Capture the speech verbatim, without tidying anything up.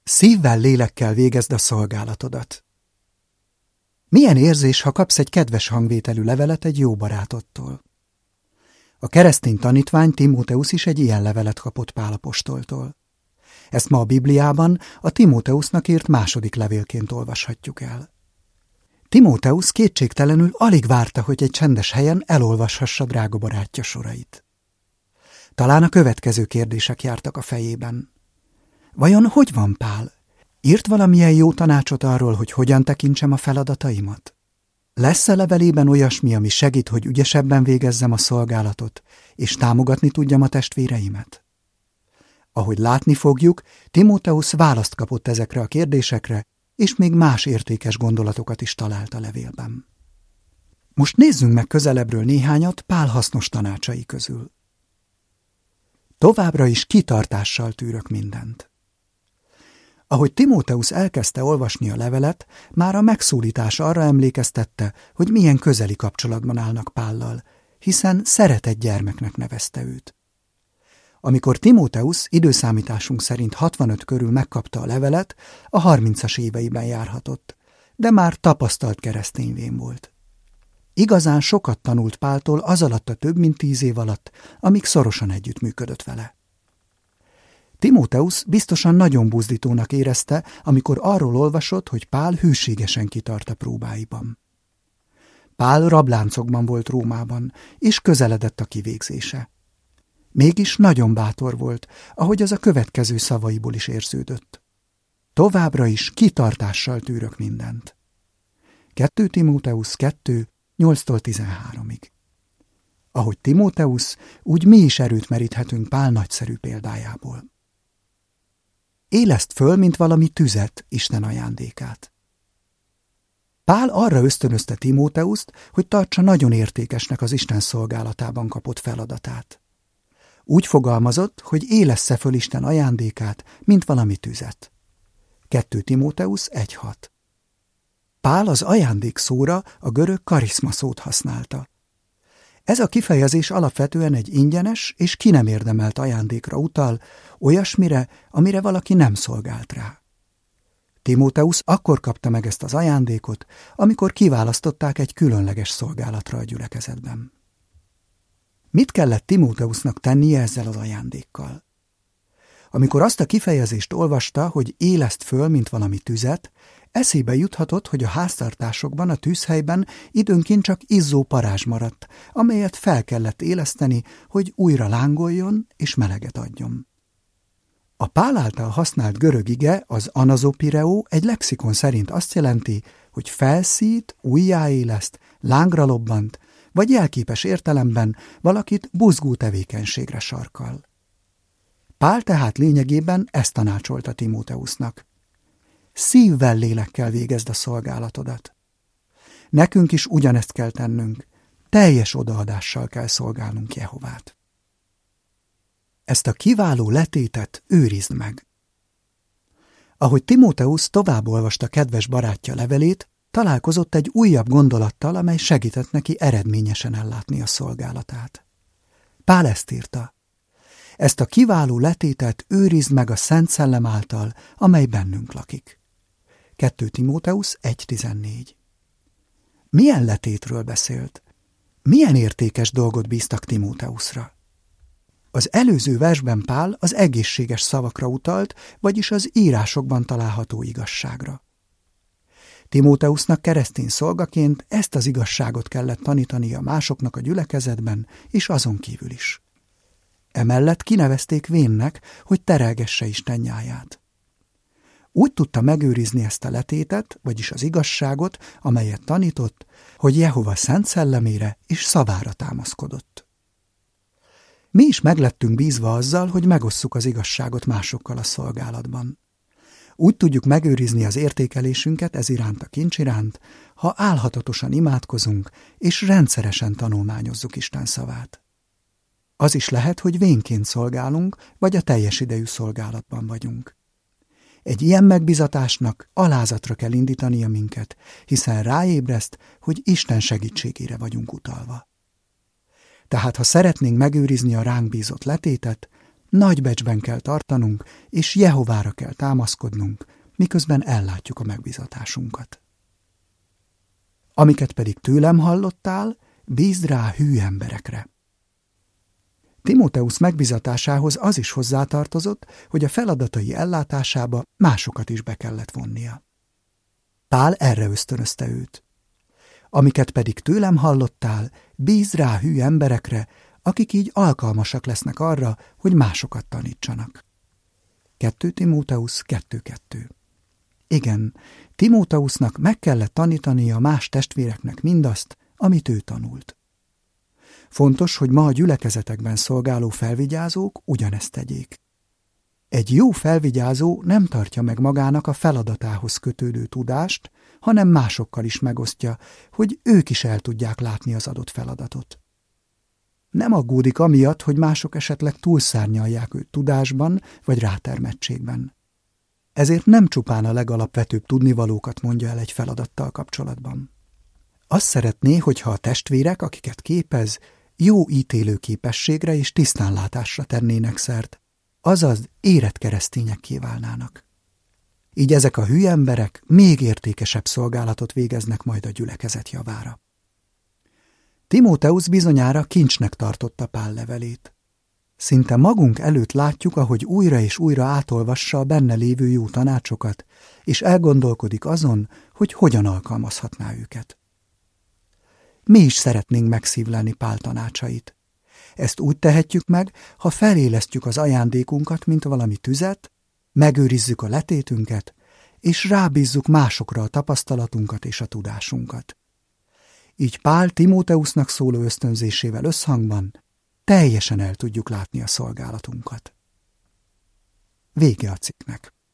Szívvel, lélekkel végezd a szolgálatodat. Milyen érzés, ha kapsz egy kedves hangvételű levelet egy jó barátodtól? A keresztény tanítvány Timóteusz is egy ilyen levelet kapott Pál apostoltól. Ezt ma a Bibliában a Timóteusznak írt második levélként olvashatjuk el. Timóteusz kétségtelenül alig várta, hogy egy csendes helyen elolvashassa drága barátja sorait. Talán a következő kérdések jártak a fejében. Vajon hogy van Pál? Írt valamilyen jó tanácsot arról, hogy hogyan tekintsem a feladataimat? Lesz-e levelében olyasmi, ami segít, hogy ügyesebben végezzem a szolgálatot, és támogatni tudjam a testvéreimet? Ahogy látni fogjuk, Timóteusz választ kapott ezekre a kérdésekre, és még más értékes gondolatokat is talált a levélben. Most nézzünk meg közelebbről néhányat Pál hasznos tanácsai közül. Továbbra is kitartással tűrök mindent. Ahogy Timóteusz elkezdte olvasni a levelet, már a megszólítás arra emlékeztette, hogy milyen közeli kapcsolatban állnak Pállal, hiszen szeretett gyermeknek nevezte őt. Amikor Timóteusz időszámításunk szerint hatvanöt körül megkapta a levelet, a harmincas éveiben járhatott, de már tapasztalt keresztényvén volt. Igazán sokat tanult Páltól az alatt a több mint tíz év alatt, amíg szorosan együttműködött vele. Timóteusz biztosan nagyon buzdítónak érezte, amikor arról olvasott, hogy Pál hűségesen kitart a próbáiban. Pál rabláncokban volt Rómában, és közeledett a kivégzése. Mégis nagyon bátor volt, ahogy az a következő szavaiból is érződött. Továbbra is kitartással tűrök mindent. kettő Timóteusz kettő, nyolctól tizenháromig. Ahogy Timóteusz, úgy mi is erőt meríthetünk Pál nagyszerű példájából. Éleszd föl, mint valami tüzet, Isten ajándékát. Pál arra ösztönözte Timóteuszt, hogy tartsa nagyon értékesnek az Isten szolgálatában kapott feladatát. Úgy fogalmazott, hogy élessze föl Isten ajándékát, mint valami tüzet. kettő Timóteusz egy hat. Pál az ajándék szóra a görög kariszma szót használta. Ez a kifejezés alapvetően egy ingyenes és ki nem érdemelt ajándékra utal, olyasmire, amire valaki nem szolgált rá. Timóteusz akkor kapta meg ezt az ajándékot, amikor kiválasztották egy különleges szolgálatra a gyülekezetben. Mit kellett Timóteusznak tennie ezzel az ajándékkal? Amikor azt a kifejezést olvasta, hogy éleszt föl, mint valami tüzet, eszébe juthatott, hogy a háztartásokban, a tűzhelyben időnként csak izzó parázs maradt, amelyet fel kellett éleszteni, hogy újra lángoljon és meleget adjon. A Pál által használt görög ige, az anazopireó egy lexikon szerint azt jelenti, hogy felszít, újjáéleszt, lángra lobbant, vagy jelképes értelemben valakit buzgó tevékenységre sarkal. Pál tehát lényegében ezt tanácsolta Timóteusznak. Szívvel, lélekkel végezd a szolgálatodat. Nekünk is ugyanezt kell tennünk, teljes odaadással kell szolgálnunk Jehovát. Ezt a kiváló letétet őrizd meg. Ahogy Timóteusz tovább olvasta kedves barátja levelét, találkozott egy újabb gondolattal, amely segített neki eredményesen ellátni a szolgálatát. Pál ezt írta: ezt a kiváló letétet őrizd meg a Szent Szellem által, amely bennünk lakik. kettő Timóteusz egy tizennégy. Milyen letétről beszélt? Milyen értékes dolgot bíztak Timóteuszra? Az előző versben Pál az egészséges szavakra utalt, vagyis az írásokban található igazságra. Timóteusznak keresztény szolgaként ezt az igazságot kellett tanítania másoknak a gyülekezetben, és azon kívül is. Emellett kinevezték vénnek, hogy terelgesse Isten nyáját. Úgy tudta megőrizni ezt a letétet, vagyis az igazságot, amelyet tanított, hogy Jehova szent szellemére és szavára támaszkodott. Mi is meglettünk bízva azzal, hogy megosszuk az igazságot másokkal a szolgálatban. Úgy tudjuk megőrizni az értékelésünket ez iránt a kincs iránt, ha álhatatosan imádkozunk és rendszeresen tanulmányozzuk Isten szavát. Az is lehet, hogy vénként szolgálunk, vagy a teljes idejű szolgálatban vagyunk. Egy ilyen megbizatásnak alázatra kell indítania minket, hiszen ráébreszt, hogy Isten segítségére vagyunk utalva. Tehát ha szeretnénk megőrizni a ránk bízott letétet, nagy becsben kell tartanunk, és Jehovára kell támaszkodnunk, miközben ellátjuk a megbízatásunkat. Amiket pedig tőlem hallottál, bízd rá hű emberekre. Timóteusz megbízatásához az is hozzátartozott, hogy a feladatai ellátásába másokat is be kellett vonnia. Pál erre ösztönözte őt. Amiket pedig tőlem hallottál, bízd rá hű emberekre, akik így alkalmasak lesznek arra, hogy másokat tanítsanak. kettő Timóteusz kettő kettő. Igen, Timóteusznak meg kellett tanítania más testvéreknek mindazt, amit ő tanult. Fontos, hogy ma a gyülekezetekben szolgáló felvigyázók ugyanezt tegyék. Egy jó felvigyázó nem tartja meg magának a feladatához kötődő tudást, hanem másokkal is megosztja, hogy ők is el tudják látni az adott feladatot. Nem aggódik amiatt, hogy mások esetleg túlszárnyalják őt tudásban vagy rátermettségben. Ezért nem csupán a legalapvetőbb tudnivalókat mondja el egy feladattal kapcsolatban. Azt szeretné, hogyha a testvérek, akiket képez, jó ítélőképességre és tisztánlátásra tennének szert, azaz érett keresztényekké válnának. Így ezek a hű emberek még értékesebb szolgálatot végeznek majd a gyülekezet javára. Timóteusz bizonyára kincsnek tartotta Pál levelét. Szinte magunk előtt látjuk, ahogy újra és újra átolvassa a benne lévő jó tanácsokat, és elgondolkodik azon, hogy hogyan alkalmazhatná őket. Mi is szeretnénk megszívlelni Pál tanácsait. Ezt úgy tehetjük meg, ha felélesztjük az ajándékunkat, mint valami tüzet, megőrizzük a letétünket, és rábízzuk másokra a tapasztalatunkat és a tudásunkat. Így Pál Timóteusznak szóló ösztönzésével összhangban teljesen el tudjuk látni a szolgálatunkat. Vége a cikknek.